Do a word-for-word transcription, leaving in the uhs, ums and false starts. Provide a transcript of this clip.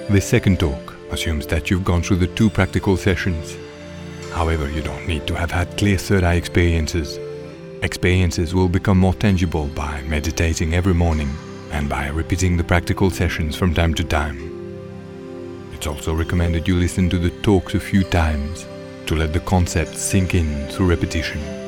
This second talk assumes that you've gone through the two practical sessions. However, you don't need to have had clear third eye experiences. Experiences will become more tangible by meditating every morning and by repeating the practical sessions from time to time. It's also recommended you listen to the talks a few times to let the concepts sink in through repetition.